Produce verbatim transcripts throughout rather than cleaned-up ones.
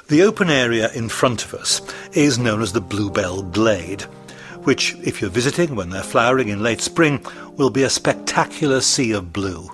The open area in front of us is known as the Bluebell Glade, which, if you're visiting when they're flowering in late spring, will be a spectacular sea of blue.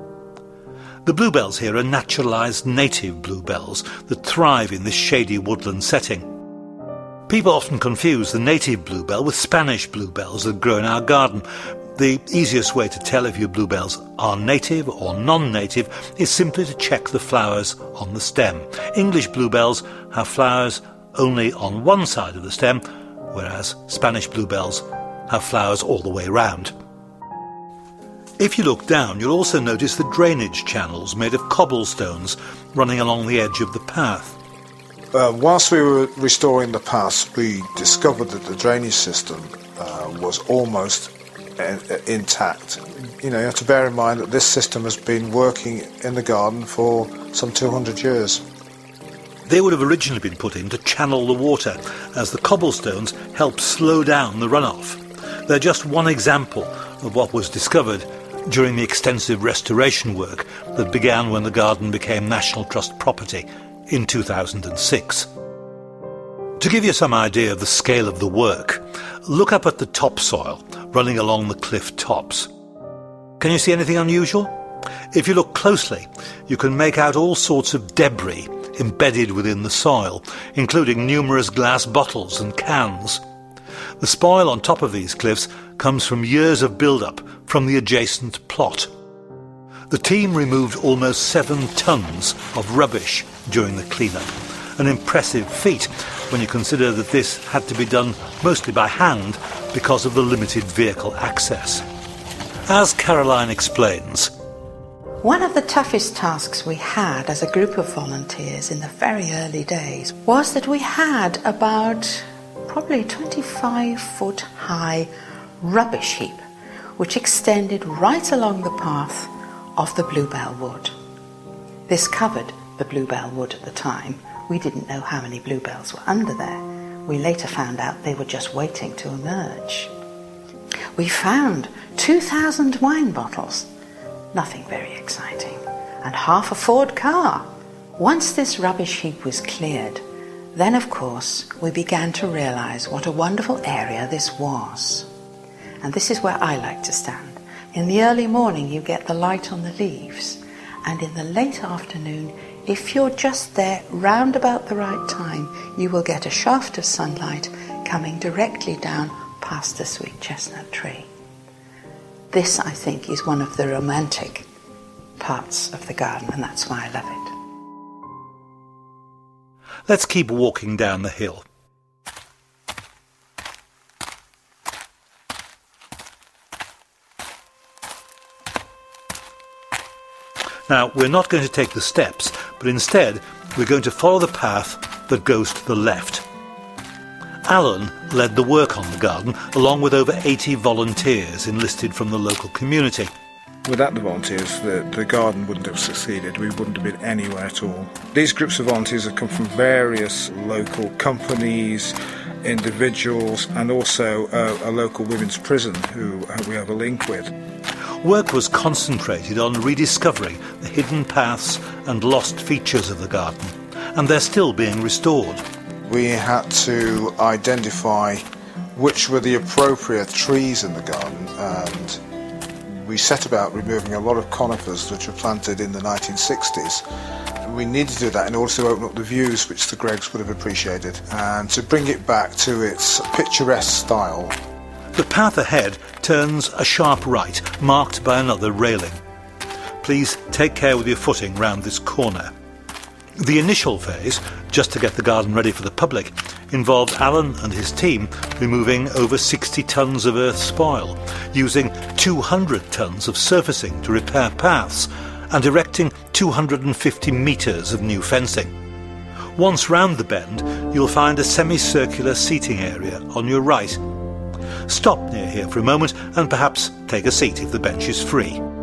The bluebells here are naturalised native bluebells that thrive in this shady woodland setting. People often confuse the native bluebell with Spanish bluebells that grow in our garden. The easiest way to tell if your bluebells are native or non-native is simply to check the flowers on the stem. English bluebells have flowers only on one side of the stem, whereas Spanish bluebells have flowers all the way round. If you look down, you'll also notice the drainage channels made of cobblestones running along the edge of the path. Uh, whilst we were restoring the path, we discovered that the drainage system uh, was almost uh, intact. You know, you have to bear in mind that this system has been working in the garden for some two hundred years. They would have originally been put in to channel the water, as the cobblestones help slow down the runoff. They're just one example of what was discovered during the extensive restoration work that began when the garden became National Trust property in two thousand six. To give you some idea of the scale of the work, look up at the topsoil running along the cliff tops. Can you see anything unusual? If you look closely, you can make out all sorts of debris embedded within the soil, including numerous glass bottles and cans. The spoil on top of these cliffs comes from years of build-up from the adjacent plot. The team removed almost seven tonnes of rubbish during the clean-up, an impressive feat when you consider that this had to be done mostly by hand because of the limited vehicle access. As Caroline explains, one of the toughest tasks we had as a group of volunteers in the very early days was that we had about probably a twenty-five foot high rubbish heap which extended right along the path of the bluebell wood. This covered the bluebell wood at the time. We didn't know how many bluebells were under there. We later found out they were just waiting to emerge. We found two thousand wine bottles, nothing very exciting, and half a Ford car. Once this rubbish heap was cleared, then of course we began to realise what a wonderful area this was. And this is where I like to stand. In the early morning you get the light on the leaves, and in the late afternoon, if you're just there round about the right time, you will get a shaft of sunlight coming directly down past the sweet chestnut tree. This, I think, is one of the romantic parts of the garden, and that's why I love it. Let's keep walking down the hill. Now, we're not going to take the steps, but instead we're going to follow the path that goes to the left. Alan led the work on the garden, along with over eighty volunteers enlisted from the local community. Without the volunteers, the, the garden wouldn't have succeeded. We wouldn't have been anywhere at all. These groups of volunteers have come from various local companies, individuals, and also a, a local women's prison who we have a link with. Work was concentrated on rediscovering the hidden paths and lost features of the garden, and they're still being restored. We had to identify which were the appropriate trees in the garden, and we set about removing a lot of conifers which were planted in the nineteen sixties. We needed to do that in order to open up the views which the Greggs would have appreciated, and to bring it back to its picturesque style. The path ahead turns a sharp right, marked by another railing. Please take care with your footing round this corner. The initial phase, just to get the garden ready for the public, involved Alan and his team removing over sixty tonnes of earth spoil, using two hundred tonnes of surfacing to repair paths, and erecting two hundred fifty metres of new fencing. Once round the bend, you'll find a semicircular seating area on your right. Stop near here for a moment and perhaps take a seat if the bench is free.